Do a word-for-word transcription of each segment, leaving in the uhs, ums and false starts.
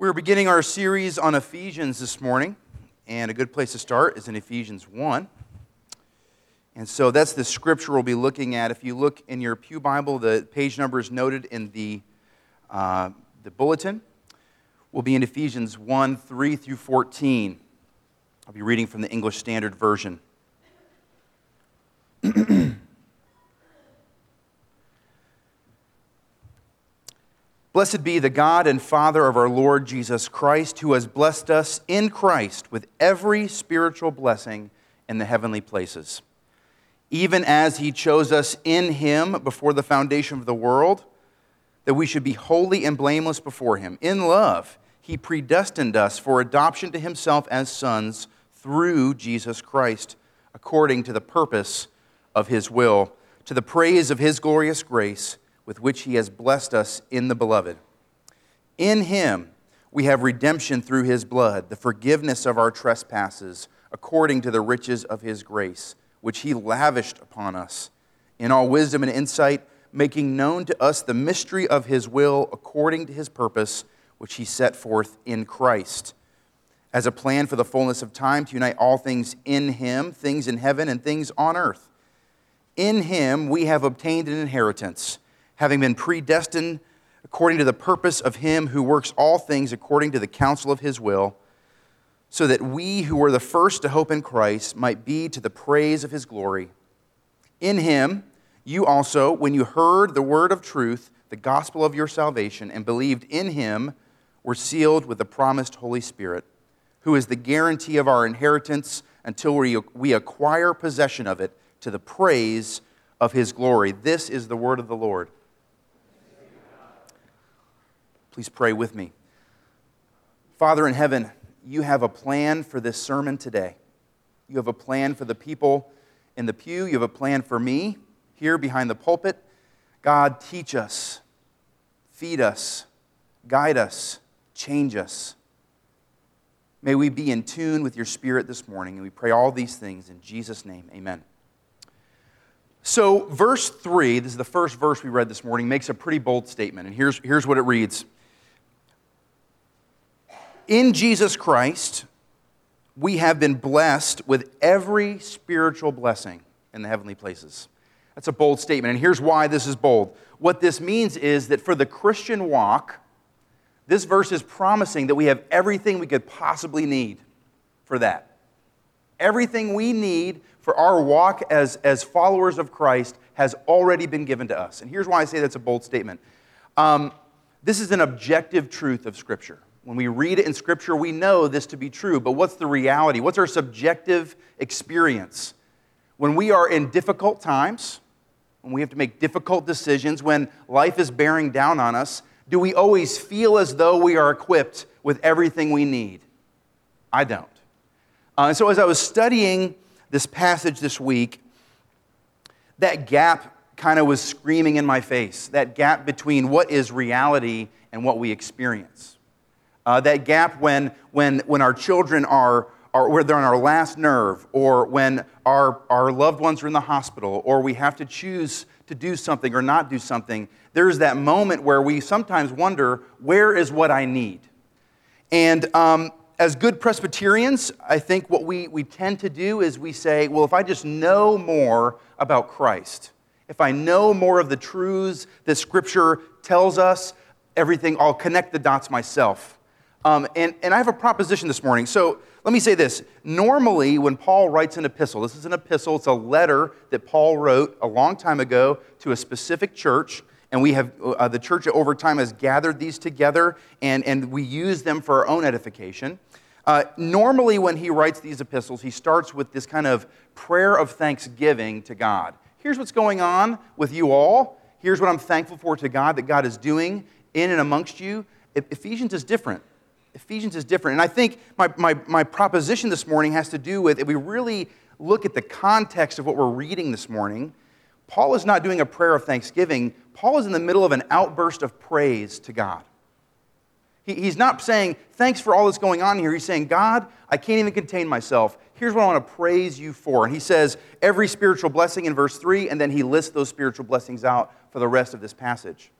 We're beginning our series on Ephesians this morning, and a good place to start is in Ephesians one. And so that's the scripture we'll be looking at. If you look in your pew Bible, the page number is noted in the, uh, the bulletin. We'll be in Ephesians one, three through fourteen. I'll be reading from the English Standard Version. Blessed be the God and Father of our Lord Jesus Christ, who has blessed us in Christ with every spiritual blessing in the heavenly places, even as He chose us in Him before the foundation of the world, that we should be holy and blameless before Him. In love, He predestined us for adoption to Himself as sons through Jesus Christ, according to the purpose of His will, to the praise of His glorious grace, with which He has blessed us in the Beloved. In Him we have redemption through His blood, the forgiveness of our trespasses, according to the riches of His grace, which He lavished upon us, in all wisdom and insight, making known to us the mystery of His will, according to His purpose, which He set forth in Christ, as a plan for the fullness of time, to unite all things in Him, things in heaven and things on earth. In Him we have obtained an inheritance, having been predestined according to the purpose of Him who works all things according to the counsel of His will, so that we who were the first to hope in Christ might be to the praise of His glory. In Him you also, when you heard the word of truth, the gospel of your salvation, and believed in Him, were sealed with the promised Holy Spirit, who is the guarantee of our inheritance until we, we acquire possession of it, to the praise of His glory. This is the word of the Lord. Please pray with me. Father in heaven, You have a plan for this sermon today. You have a plan for the people in the pew. You have a plan for me here behind the pulpit. God, teach us, feed us, guide us, change us. May we be in tune with Your Spirit this morning, and we pray all these things in Jesus' name. Amen. So verse three, this is the first verse we read this morning, makes a pretty bold statement, and here's, here's what it reads. In Jesus Christ, we have been blessed with every spiritual blessing in the heavenly places. That's a bold statement, and here's why this is bold. What this means is that for the Christian walk, this verse is promising that we have everything we could possibly need for that. Everything we need for our walk as, as followers of Christ has already been given to us. And here's why I say that's a bold statement. Um, this is an objective truth of Scripture. When we read it in Scripture, we know this to be true, but what's the reality? What's our subjective experience? When we are in difficult times, when we have to make difficult decisions, when life is bearing down on us, do we always feel as though we are equipped with everything we need? I don't. Uh, and so as I was studying this passage this week, that gap kind of was screaming in my face, that gap between what is reality and what we experience. Uh, that gap when, when, when our children are, are where they're on our last nerve, or when our, our loved ones are in the hospital, or we have to choose to do something or not do something. There's that moment where we sometimes wonder, where is what I need? And um, as good Presbyterians, I think what we, we tend to do is we say, well, if I just know more about Christ, if I know more of the truths that Scripture tells us, everything, I'll connect the dots myself. Um, and, and I have a proposition this morning. So let me say this. Normally, when Paul writes an epistle, this is an epistle, it's a letter that Paul wrote a long time ago to a specific church, and we have, uh, the church over time has gathered these together, and, and we use them for our own edification. Uh, normally, when he writes these epistles, he starts with this kind of prayer of thanksgiving to God. Here's what's going on with you all. Here's what I'm thankful for to God, that God is doing in and amongst you. Ephesians is different. Ephesians is different. And I think my, my, my proposition this morning has to do with, if we really look at the context of what we're reading this morning, Paul is not doing a prayer of thanksgiving. Paul is in the middle of an outburst of praise to God. He, he's not saying, thanks for all that's going on here. He's saying, God, I can't even contain myself. Here's what I want to praise you for. And he says every spiritual blessing in verse three, and then he lists those spiritual blessings out for the rest of this passage.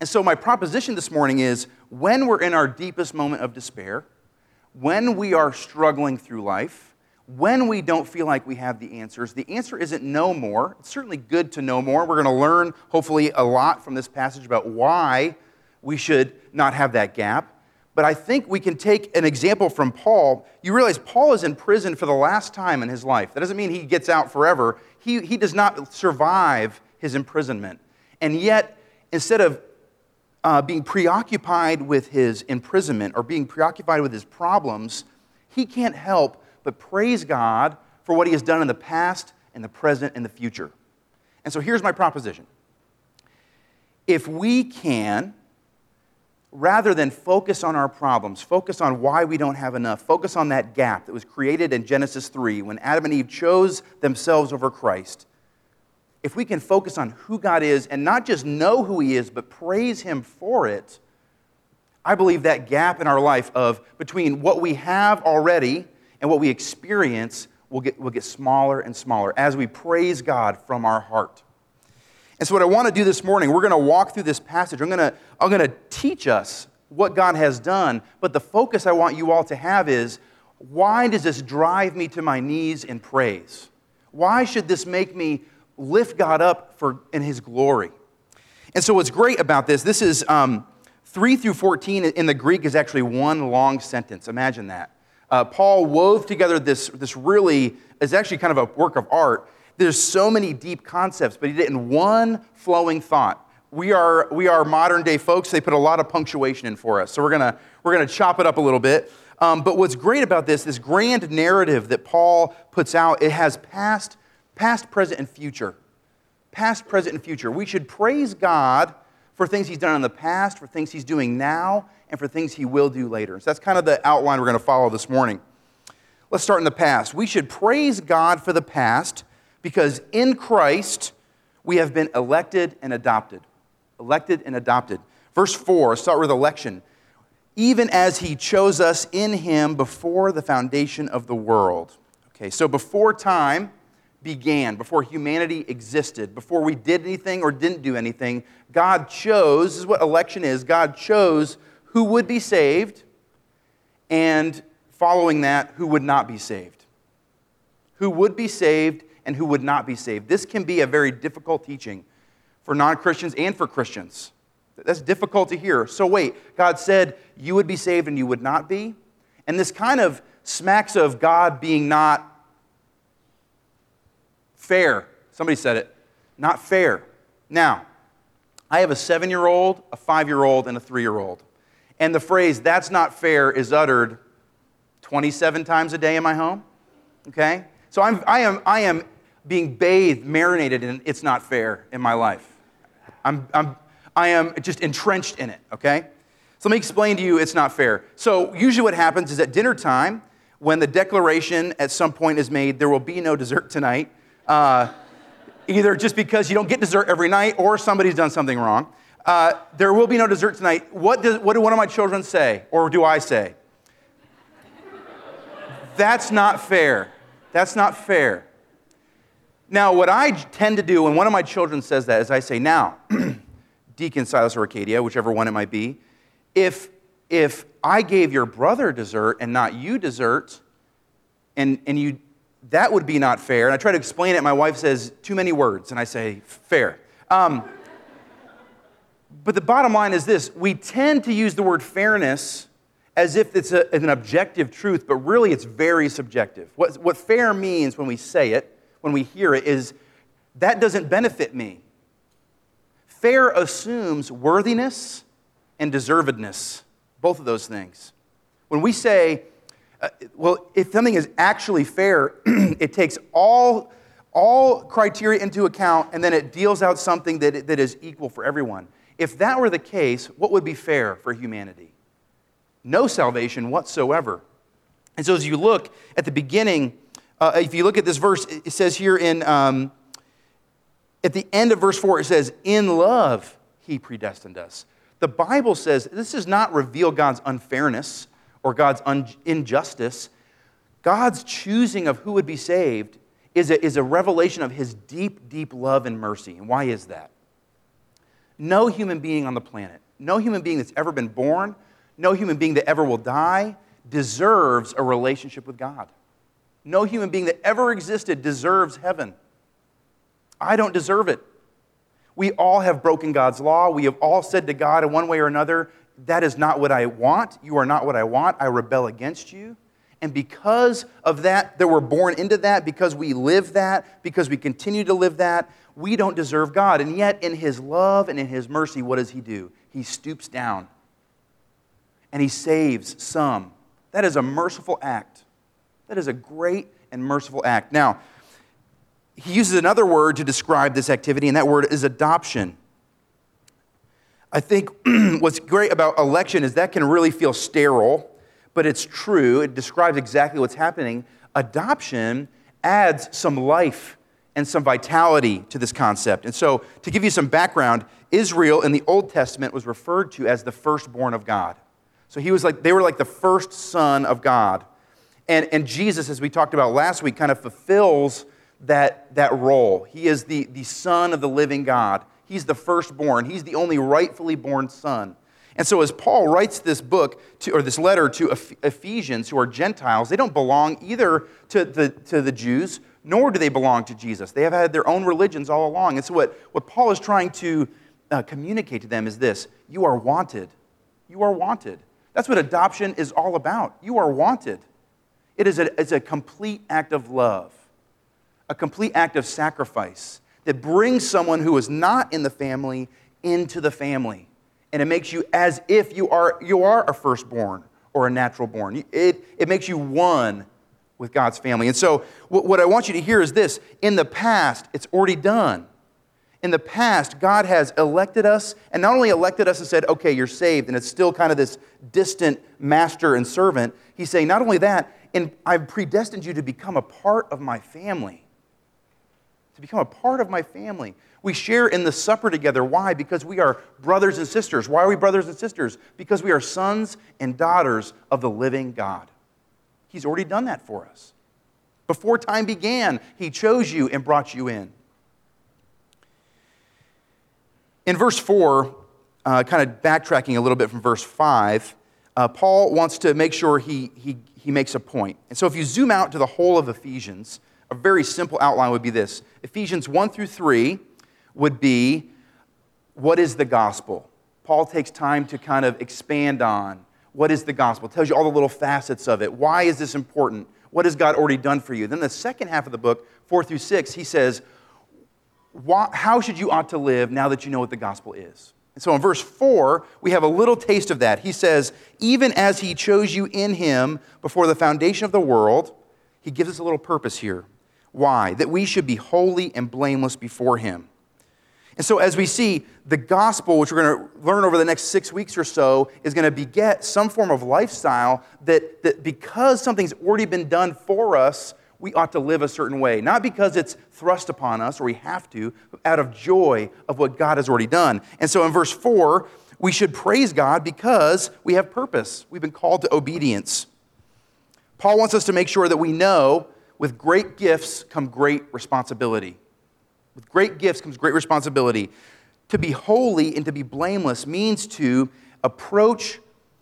And so my proposition this morning is, when we're in our deepest moment of despair, when we are struggling through life, when we don't feel like we have the answers, the answer isn't know more. It's certainly good to know more. We're going to learn, hopefully, a lot from this passage about why we should not have that gap. But I think we can take an example from Paul. You realize Paul is in prison for the last time in his life. That doesn't mean he gets out forever. He, he does not survive his imprisonment. And yet, instead of uh, being preoccupied with his imprisonment or being preoccupied with his problems, he can't help but praise God for what he has done in the past and the present and the future. And so here's my proposition. If we can, rather than focus on our problems, focus on why we don't have enough, focus on that gap that was created in Genesis three when Adam and Eve chose themselves over Christ, if we can focus on who God is and not just know who he is, but praise him for it, I believe that gap in our life of between what we have already and what we experience will get, will get smaller and smaller as we praise God from our heart. And so what I want to do this morning, we're going to walk through this passage. I'm going to, I'm going to teach us what God has done, but the focus I want you all to have is, why does this drive me to my knees in praise? Why should this make me lift God up for in his glory? And so what's great about this, this is um, three through fourteen in the Greek is actually one long sentence. Imagine that. Uh, Paul wove together this, this really, is actually kind of a work of art. There's so many deep concepts, but he did it in one flowing thought. We are, we are modern day folks. They put a lot of punctuation in for us. So we're going we're gonna chop it up a little bit. Um, but what's great about this, this grand narrative that Paul puts out, it has past, past, present, and future. Past, present, and future. We should praise God for things he's done in the past, for things he's doing now, and for things he will do later. So that's kind of the outline we're going to follow this morning. Let's start in the past. We should praise God for the past because in Christ we have been elected and adopted. Elected and adopted. Verse four, let's start with election. Even as he chose us in him before the foundation of the world. Okay, so before time began, before humanity existed, before we did anything or didn't do anything, God chose, this is what election is, God chose who would be saved, and following that, who would not be saved. Who would be saved and who would not be saved. This can be a very difficult teaching for non-Christians and for Christians. That's difficult to hear. So wait, God said you would be saved and you would not be? And this kind of smacks of God being not fair. Somebody said it. Not fair. Now, I have a seven-year-old, a five-year-old, and a three-year-old. And the phrase, that's not fair, is uttered twenty-seven times a day in my home. Okay? So I'm, I am, I am being bathed, marinated in it's not fair in my life. I'm, I'm, I am just entrenched in it, okay? So let me explain to you it's not fair. So usually what happens is at dinner time, when the declaration at some point is made, there will be no dessert tonight, uh, either just because you don't get dessert every night or somebody's done something wrong. Uh, there will be no dessert tonight. What, does, what do one of my children say, or do I say? That's not fair. That's not fair. Now, what I tend to do when one of my children says that is I say, now, Deacon Silas or Arcadia, whichever one it might be, if, if I gave your brother dessert and not you dessert, and, and you, that would be not fair. And I try to explain it. My wife says, too many words. And I say, fair. Um, but the bottom line is this. We tend to use the word fairness as if it's a, an objective truth, but really it's very subjective. What, what fair means when we say it, when we hear it, is that doesn't benefit me. Fair assumes worthiness and deservedness, both of those things. When we say, uh, well, if something is actually fair, it takes all, all criteria into account, and then it deals out something that, that is equal for everyone. If that were the case, what would be fair for humanity? No salvation whatsoever. And so as you look at the beginning, uh, if you look at this verse, it says here in, um, at the end of verse four, it says, in love he predestined us. The Bible says this does not reveal God's unfairness or God's un- injustice. God's choosing of who would be saved is a, is a revelation of his deep, deep love and mercy. And why is that? No human being on the planet, no human being that's ever been born, no human being that ever will die deserves a relationship with God. No human being that ever existed deserves heaven. I don't deserve it. We all have broken God's law. We have all said to God in one way or another, that is not what I want. You are not what I want. I rebel against you. And because of that, that we're born into that, because we live that, because we continue to live that, we don't deserve God. And yet, in His love and in His mercy, what does He do? He stoops down and He saves some. That is a merciful act. That is a great and merciful act. Now, He uses another word to describe this activity, and that word is adoption. I think what's great about election is that can really feel sterile, but it's true. It describes exactly what's happening. Adoption adds some life and some vitality to this concept. And so, to give you some background, Israel in the Old Testament was referred to as the firstborn of God. So he was like, they were like the first son of God. And, and Jesus, as we talked about last week, kind of fulfills that, that role. He is the, the son of the living God. He's the firstborn. He's the only rightfully born son. And so as Paul writes this book, to, or this letter to Ephesians, who are Gentiles, they don't belong either to the, to the Jews, nor do they belong to Jesus. They have had their own religions all along. And so what, what Paul is trying to uh, communicate to them is this: you are wanted. You are wanted. That's what adoption is all about. You are wanted. It is a, it's a complete act of love, a complete act of sacrifice that brings someone who is not in the family into the family. And it makes you as if you are, you are a firstborn or a natural born. It, it makes you one with God's family. And so what, what I want you to hear is this: in the past, it's already done. In the past, God has elected us, and not only elected us and said, okay, you're saved, and it's still kind of this distant master and servant. He's saying, not only that, and I've predestined you to become a part of my family. To become a part of my family. We share in the supper together. Why? Because we are brothers and sisters. Why are we brothers and sisters? Because we are sons and daughters of the living God. He's already done that for us. Before time began, He chose you and brought you in. In verse four, uh, kind of backtracking a little bit from verse five, uh, Paul wants to make sure he, he, he makes a point. And so if you zoom out to the whole of Ephesians, a very simple outline would be this. Ephesians one through three would be, what is the gospel? Paul takes time to kind of expand on what is the gospel. It tells you all the little facets of it. Why is this important? What has God already done for you? Then the second half of the book, four through six, he says, why, how should you ought to live now that you know what the gospel is? And so in verse four, we have a little taste of that. He says, even as He chose you in Him before the foundation of the world, He gives us a little purpose here. Why? That we should be holy and blameless before Him. And so as we see, the gospel, which we're going to learn over the next six weeks or so, is going to beget some form of lifestyle that, that because something's already been done for us, we ought to live a certain way. Not because it's thrust upon us or we have to, but out of joy of what God has already done. And so in verse four, we should praise God because we have purpose. We've been called to obedience. Paul wants us to make sure that we know with great gifts come great responsibility. With great gifts comes great responsibility. To be holy and to be blameless means to approach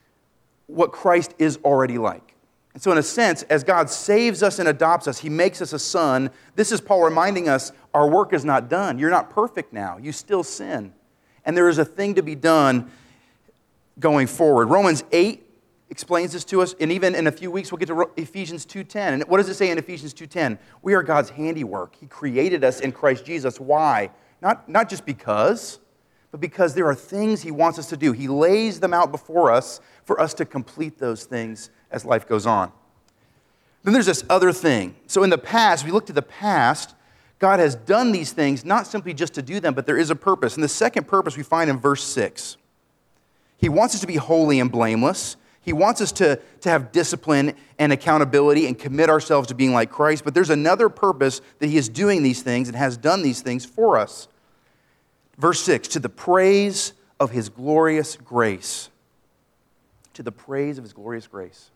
what Christ is already like. And so in a sense, as God saves us and adopts us, He makes us a son. This is Paul reminding us, our work is not done. You're not perfect now. You still sin. And there is a thing to be done going forward. Romans eight explains this to us, and even in a few weeks we'll get to Ephesians two ten. And what does it say in Ephesians two ten? We are God's handiwork. He created us in Christ Jesus. Why? Not, not just because, but because there are things He wants us to do. He lays them out before us for us to complete those things as life goes on. Then there's this other thing. So in the past, we look to the past, God has done these things not simply just to do them, but there is a purpose. And the second purpose we find in verse six. He wants us to be holy and blameless. He wants us to, to have discipline and accountability and commit ourselves to being like Christ. But there's another purpose that He is doing these things and has done these things for us. Verse six, to the praise of His glorious grace. To the praise of His glorious grace.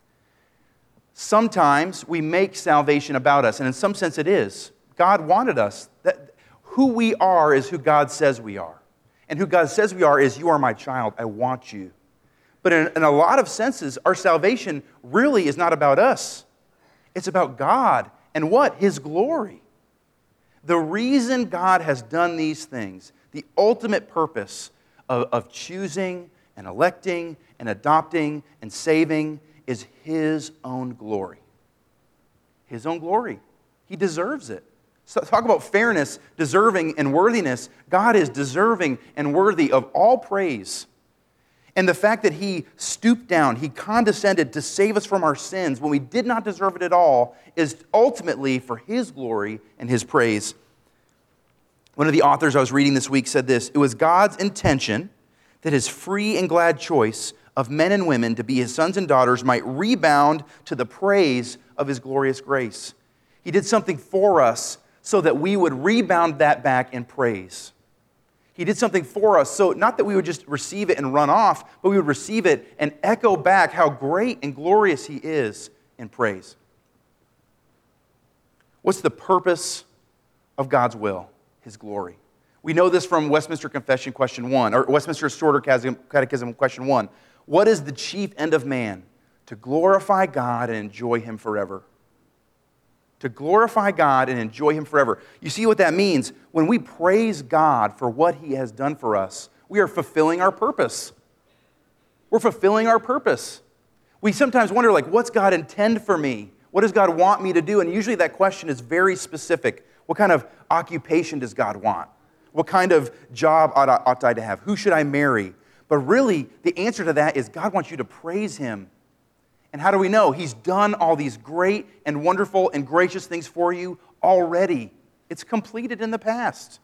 Sometimes we make salvation about us, and in some sense it is. God wanted us. That who we are is who God says we are. And who God says we are is, you are my child, I want you. But in, in a lot of senses, our salvation really is not about us. It's about God and what? His glory. The reason God has done these things, the ultimate purpose of, of choosing and electing and adopting and saving is His own glory. His own glory. He deserves it. So talk about fairness, deserving, and worthiness. God is deserving and worthy of all praise. And the fact that He stooped down, He condescended to save us from our sins when we did not deserve it at all, is ultimately for His glory and His praise. One of the authors I was reading this week said this: it was God's intention that His free and glad choice of men and women to be His sons and daughters might rebound to the praise of His glorious grace. He did something for us so that we would rebound that back in praise. He did something for us, so not that we would just receive it and run off, but we would receive it and echo back how great and glorious He is in praise. What's the purpose of God's will? His glory. We know this from Westminster Confession question one, or Westminster Shorter Catechism question one. What is the chief end of man? To glorify God and enjoy Him forever. To glorify God and enjoy Him forever. You see what that means? When we praise God for what He has done for us, we are fulfilling our purpose. We're fulfilling our purpose. We sometimes wonder, like, what's God intend for me? What does God want me to do? And usually that question is very specific. What kind of occupation does God want? What kind of job ought I, ought I to have? Who should I marry? But really, the answer to that is God wants you to praise Him. And how do we know? He's done all these great and wonderful and gracious things for you already. It's completed in the past.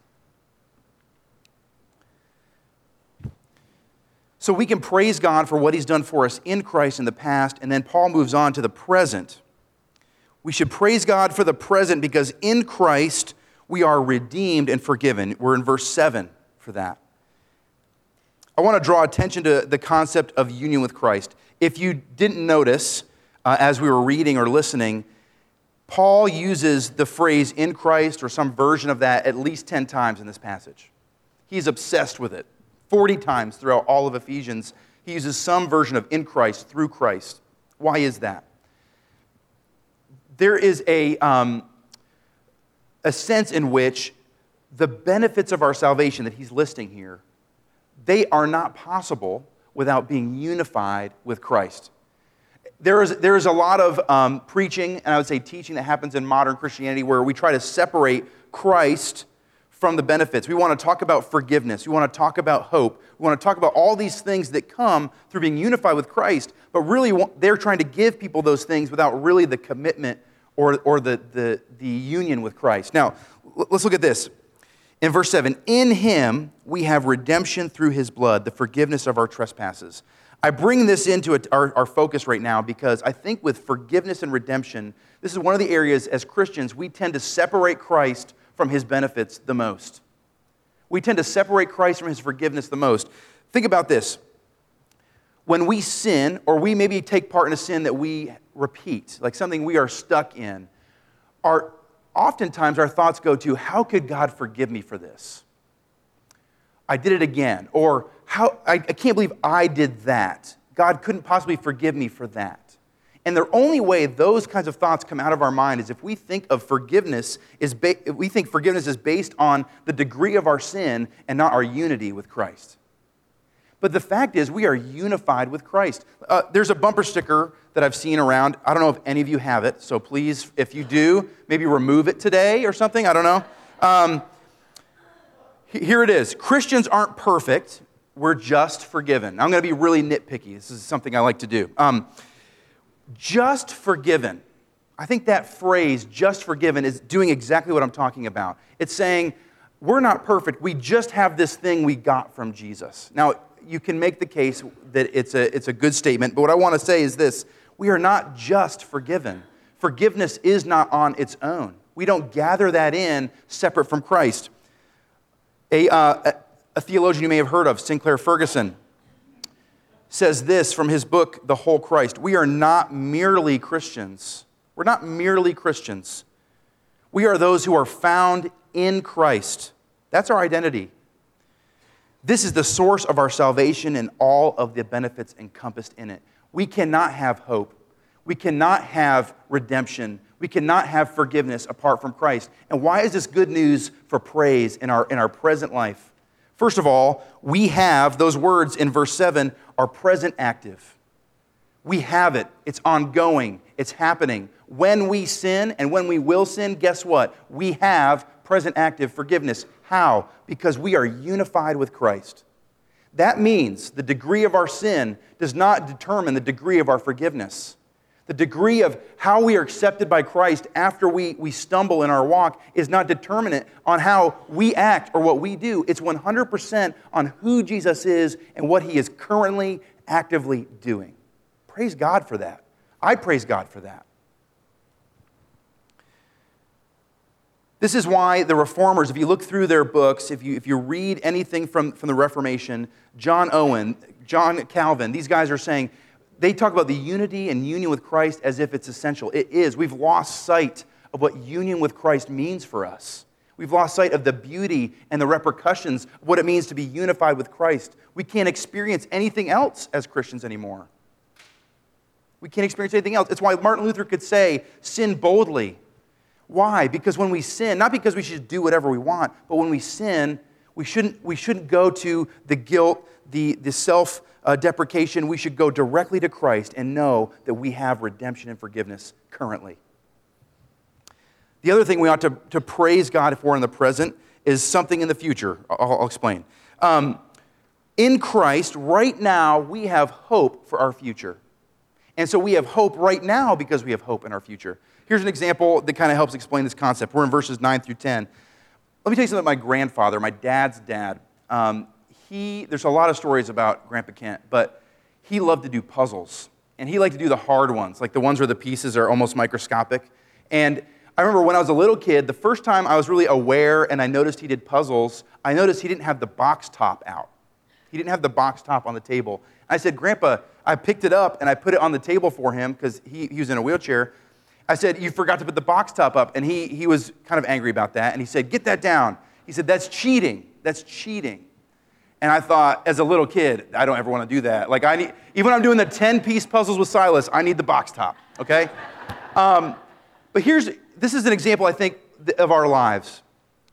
So we can praise God for what He's done for us in Christ in the past, and then Paul moves on to the present. We should praise God for the present because in Christ we are redeemed and forgiven. We're in verse seven for that. I want to draw attention to the concept of union with Christ. If you didn't notice, uh, as we were reading or listening, Paul uses the phrase in Christ or some version of that at least ten times in this passage. He's obsessed with it. forty times throughout all of Ephesians, he uses some version of in Christ, through Christ. Why is that? There is a, um, a sense in which the benefits of our salvation that he's listing here, they are not possible without being unified with Christ. There is, there is a lot of um, preaching, and I would say teaching, that happens in modern Christianity where we try to separate Christ from the benefits. We want to talk about forgiveness. We want to talk about hope. We want to talk about all these things that come through being unified with Christ, but really they're trying to give people those things without really the commitment or, or the, the, the union with Christ. Now, let's look at this. In verse seven, in Him we have redemption through His blood, the forgiveness of our trespasses. I bring this into a, our, our focus right now because I think with forgiveness and redemption, this is one of the areas as Christians we tend to separate Christ from His benefits the most. We tend to separate Christ from His forgiveness the most. Think about this. When we sin, or we maybe take part in a sin that we repeat, like something we are stuck in, our oftentimes our thoughts go to, how could God forgive me for this? I did it again. Or, how I, I can't believe I did that. God couldn't possibly forgive me for that. And the only way those kinds of thoughts come out of our mind is if we think of forgiveness, is ba- if we think forgiveness is based on the degree of our sin and not our unity with Christ. But the fact is, we are unified with Christ. Uh, there's a bumper sticker that I've seen around. I don't know if any of you have it, so please, if you do, maybe remove it today or something. I don't know. Um, here it is. Christians aren't perfect. We're just forgiven. I'm going to be really nitpicky. This is something I like to do. Um, just forgiven. I think that phrase, just forgiven, is doing exactly what I'm talking about. It's saying, we're not perfect. We just have this thing we got from Jesus. Now, you can make the case that it's a, it's a good statement, but what I want to say is this. We are not just forgiven. Forgiveness is not on its own. We don't gather that in separate from Christ. A, uh, a theologian you may have heard of, Sinclair Ferguson, says this from his book, The Whole Christ. We are not merely Christians. We're not merely Christians. We are those who are found in Christ. That's our identity. This is the source of our salvation and all of the benefits encompassed in it. We cannot have hope. We cannot have redemption. We cannot have forgiveness apart from Christ. And why is this good news for praise in our, in our present life? First of all, we have, those words in verse seven are present active. We have it. It's ongoing. It's happening. When we sin and when we will sin, guess what? We have present active forgiveness. How? Because we are unified with Christ. That means the degree of our sin does not determine the degree of our forgiveness. The degree of how we are accepted by Christ after we, we stumble in our walk is not determinant on how we act or what we do. It's one hundred percent on who Jesus is and what He is currently actively doing. Praise God for that. I praise God for that. This is why the Reformers, if you look through their books, if you, if you read anything from, from the Reformation, John Owen, John Calvin, these guys are saying, they talk about the unity and union with Christ as if it's essential. It is. We've lost sight of what union with Christ means for us. We've lost sight of the beauty and the repercussions of what it means to be unified with Christ. We can't experience anything else as Christians anymore. We can't experience anything else. It's why Martin Luther could say, sin boldly. Why? Because when we sin, not because we should do whatever we want, but when we sin, we shouldn't, we shouldn't go to the guilt, the, the self-deprecation. We should go directly to Christ and know that we have redemption and forgiveness currently. The other thing we ought to, to praise God for in the present is something in the future. I'll, I'll explain. Um, in Christ, right now, we have hope for our future. And so we have hope right now because we have hope in our future. Here's an example that kind of helps explain this concept. We're in verses nine through ten. Let me tell you something about my grandfather, my dad's dad. Um, he, there's a lot of stories about Grandpa Kent, but he loved to do puzzles. And he liked to do the hard ones, like the ones where the pieces are almost microscopic. And I remember when I was a little kid, the first time I was really aware and I noticed he did puzzles, I noticed he didn't have the box top out. He didn't have the box top on the table. I said, Grandpa, I picked it up and I put it on the table for him because he, he was in a wheelchair. I said, you forgot to put the box top up. And he, he was kind of angry about that. And he said, get that down. He said, that's cheating. That's cheating. And I thought, as a little kid, I don't ever want to do that. Like, I need, even when I'm doing the ten-piece puzzles with Silas, I need the box top, okay? um, but here's, this is an example, I think, of our lives.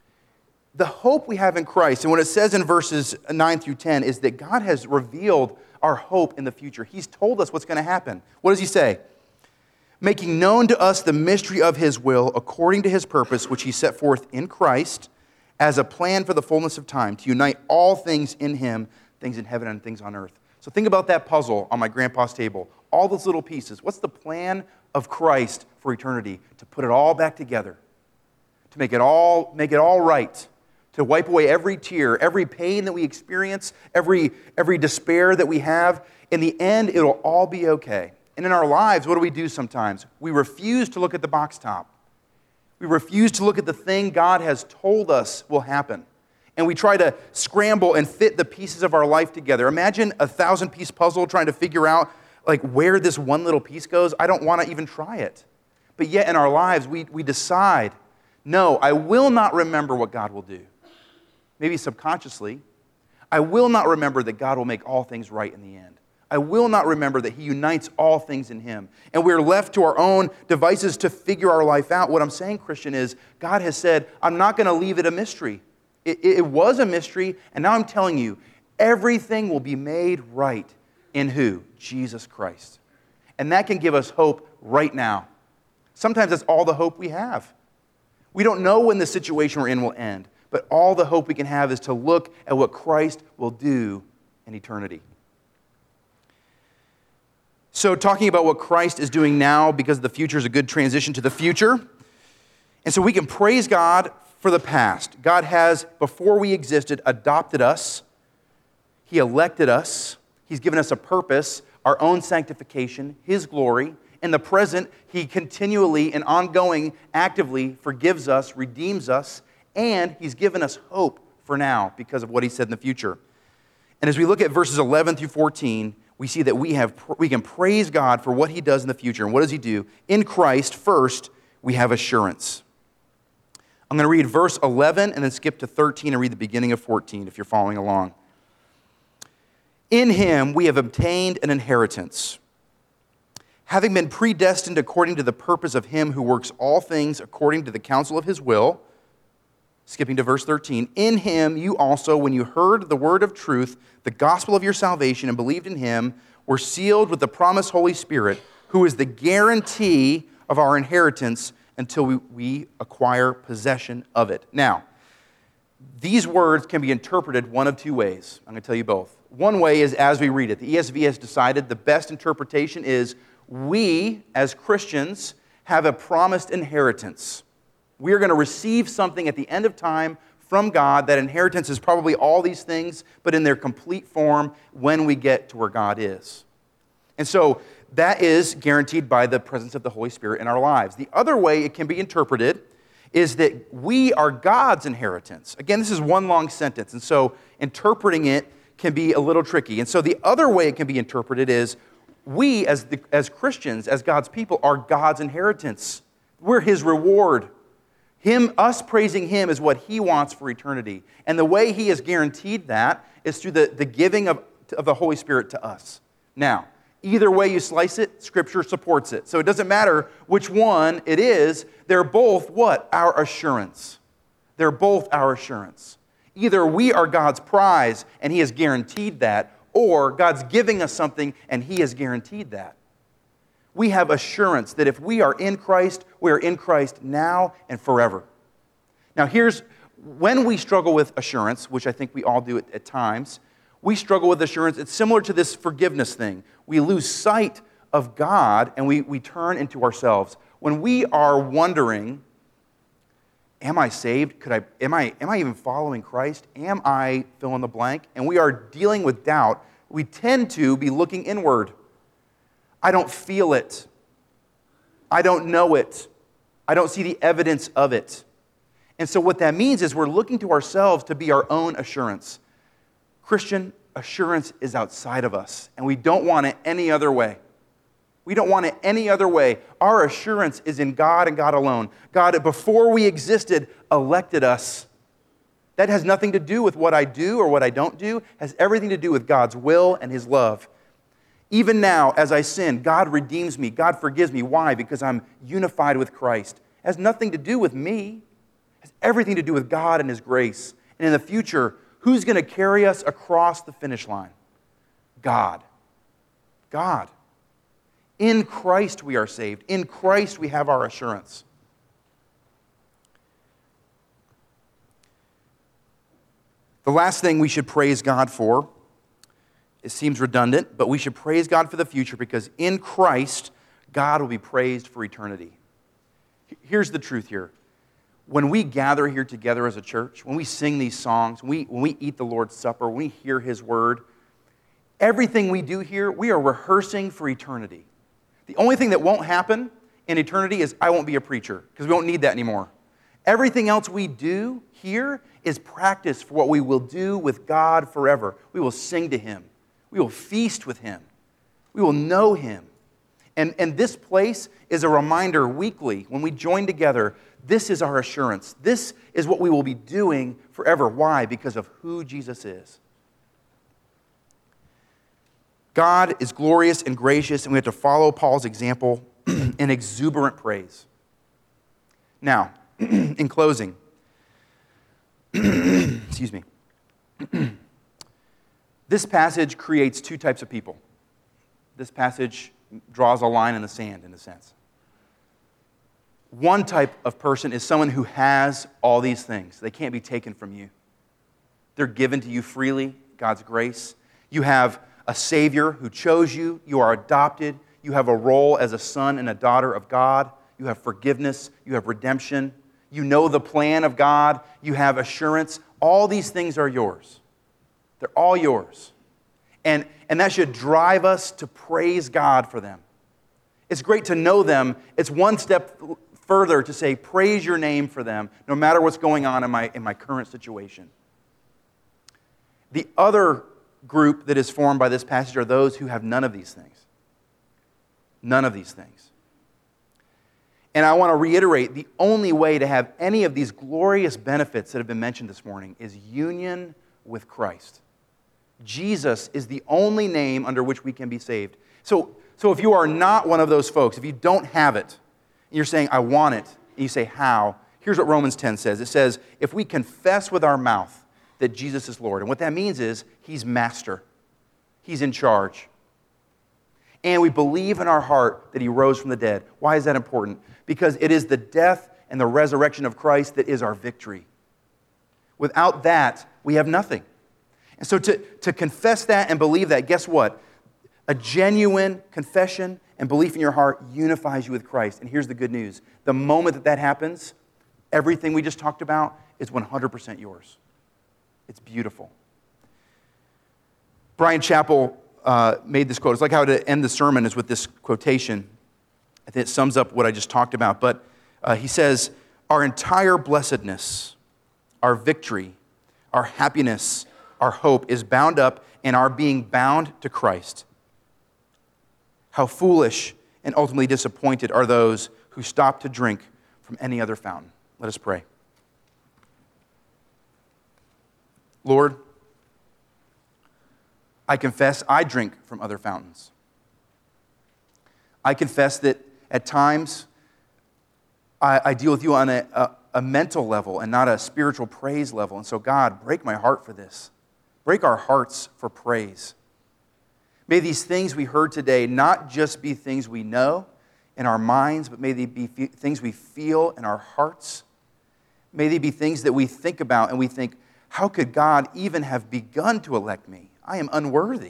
The hope we have in Christ, and what it says in verses nine through ten, is that God has revealed our hope in the future. He's told us what's going to happen. What does He say? Making known to us the mystery of His will, according to His purpose, which He set forth in Christ, as a plan for the fullness of time, to unite all things in Him, things in heaven and things on earth. So think about that puzzle on my grandpa's table. All those little pieces. What's the plan of Christ for eternity? To put it all back together. To make it all, make it all right. To wipe away every tear, every pain that we experience, every, every despair that we have. In the end, it'll all be okay. And in our lives, what do we do sometimes? We refuse to look at the box top. We refuse to look at the thing God has told us will happen. And we try to scramble and fit the pieces of our life together. Imagine a thousand-piece puzzle trying to figure out like where this one little piece goes. I don't want to even try it. But yet in our lives, we, we decide, no, I will not remember what God will do. Maybe subconsciously, I will not remember that God will make all things right in the end. I will not remember that He unites all things in Him. And we're left to our own devices to figure our life out. What I'm saying, Christian, is God has said, I'm not going to leave it a mystery. It, it was a mystery, and now I'm telling you, everything will be made right in who? Jesus Christ. And that can give us hope right now. Sometimes that's all the hope we have. We don't know when the situation we're in will end, but all the hope we can have is to look at what Christ will do in eternity. So talking about what Christ is doing now because the future is a good transition to the future. And so we can praise God for the past. God has, before we existed, adopted us. He elected us. He's given us a purpose, our own sanctification, His glory. In the present, He continually and ongoing, actively forgives us, redeems us, and He's given us hope for now because of what He said in the future. And as we look at verses eleven through fourteen, we see that we have we can praise God for what He does in the future. And what does He do? In Christ, first, we have assurance. I'm going to read verse eleven and then skip to thirteen and read the beginning of fourteen if you're following along. In him we have obtained an inheritance, having been predestined according to the purpose of him who works all things according to the counsel of his will. Skipping to verse thirteen, in him you also, when you heard the word of truth, the gospel of your salvation, and believed in him, were sealed with the promised Holy Spirit, who is the guarantee of our inheritance until we, we acquire possession of it. Now, these words can be interpreted one of two ways. I'm going to tell you both. One way is as we read it. The E S V has decided the best interpretation is we, as Christians, have a promised inheritance. We are going to receive something at the end of time from God. That inheritance is probably all these things, but in their complete form when we get to where God is. And so that is guaranteed by the presence of the Holy Spirit in our lives. The other way it can be interpreted is that we are God's inheritance. Again, this is one long sentence, and so interpreting it can be a little tricky. And so the other way it can be interpreted is we, as, the, as Christians, as God's people, are God's inheritance. We're his reward. Him, us praising him is what he wants for eternity. And the way he has guaranteed that is through the, the giving of, of the Holy Spirit to us. Now, either way you slice it, Scripture supports it. So it doesn't matter which one it is. They're both what? Our assurance. They're both our assurance. Either we are God's prize and he has guaranteed that, or God's giving us something and he has guaranteed that. We have assurance that if we are in Christ, we are in Christ now and forever. Now here's, when we struggle with assurance, which I think we all do at, at times, we struggle with assurance. It's similar to this forgiveness thing. We lose sight of God and we, we turn into ourselves. When we are wondering, am I saved? Could I, am I, am I even following Christ? Am I fill in the blank? And we are dealing with doubt. We tend to be looking inward. I don't feel it. I don't know it. I don't see the evidence of it. And so what that means is we're looking to ourselves to be our own assurance. Christian assurance is outside of us, and we don't want it any other way. We don't want it any other way. Our assurance is in God and God alone. God, before we existed, elected us. That has nothing to do with what I do or what I don't do. It has everything to do with God's will and his love. Even now, as I sin, God redeems me. God forgives me. Why? Because I'm unified with Christ. It has nothing to do with me. It has everything to do with God and his grace. And in the future, who's going to carry us across the finish line? God. God. In Christ we are saved. In Christ we have our assurance. The last thing we should praise God for, it seems redundant, but we should praise God for the future because in Christ, God will be praised for eternity. Here's the truth here. When we gather here together as a church, when we sing these songs, when we, when we eat the Lord's Supper, when we hear his word, everything we do here, we are rehearsing for eternity. The only thing that won't happen in eternity is I won't be a preacher because we won't need that anymore. Everything else we do here is practice for what we will do with God forever. We will sing to him. We will feast with him. We will know him. And, and this place is a reminder weekly when we join together. This is our assurance. This is what we will be doing forever. Why? Because of who Jesus is. God is glorious and gracious, and we have to follow Paul's example in exuberant praise. Now, in closing, excuse me, this passage creates two types of people. This passage draws a line in the sand, in a sense. One type of person is someone who has all these things. They can't be taken from you. They're given to you freely, God's grace. You have a Savior who chose you. You are adopted. You have a role as a son and a daughter of God. You have forgiveness. You have redemption. You know the plan of God. You have assurance. All these things are yours. They're all yours. And, and that should drive us to praise God for them. It's great to know them. It's one step further to say, praise your name for them, no matter what's going on in my, in my current situation. The other group that is formed by this passage are those who have none of these things. None of these things. And I want to reiterate, the only way to have any of these glorious benefits that have been mentioned this morning is union with Christ. Jesus is the only name under which we can be saved. So, so if you are not one of those folks, if you don't have it, and you're saying, I want it, and you say, how? Here's what Romans ten says. It says, if we confess with our mouth that Jesus is Lord, and what that means is he's master. He's in charge. And we believe in our heart that he rose from the dead. Why is that important? Because it is the death and the resurrection of Christ that is our victory. Without that, we have nothing. And so to, to confess that and believe that, guess what? A genuine confession and belief in your heart unifies you with Christ. And here's the good news. The moment that that happens, everything we just talked about is one hundred percent yours. It's beautiful. Brian Chappell uh, made this quote. It's like how to end the sermon is with this quotation. I think it sums up what I just talked about. But uh, he says, our entire blessedness, our victory, our happiness, our hope is bound up in our being bound to Christ. How foolish and ultimately disappointed are those who stop to drink from any other fountain. Let us pray. Lord, I confess I drink from other fountains. I confess that at times I, I deal with you on a, a, a mental level and not a spiritual praise level. And so, God, break my heart for this. Break our hearts for praise. May these things we heard today not just be things we know in our minds, but may they be things we feel in our hearts. May they be things that we think about and we think, how could God even have begun to elect me? I am unworthy.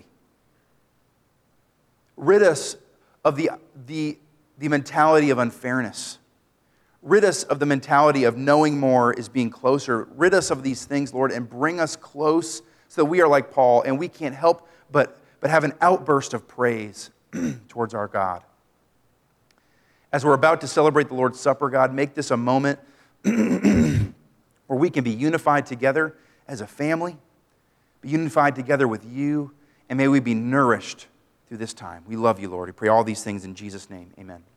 Rid us of the, the, the mentality of unfairness. Rid us of the mentality of knowing more is being closer. Rid us of these things, Lord, and bring us close so that we are like Paul and we can't help but, but have an outburst of praise towards our God. As we're about to celebrate the Lord's Supper, God, make this a moment where we can be unified together as a family, be unified together with you, and may we be nourished through this time. We love you, Lord. We pray all these things in Jesus' name. Amen.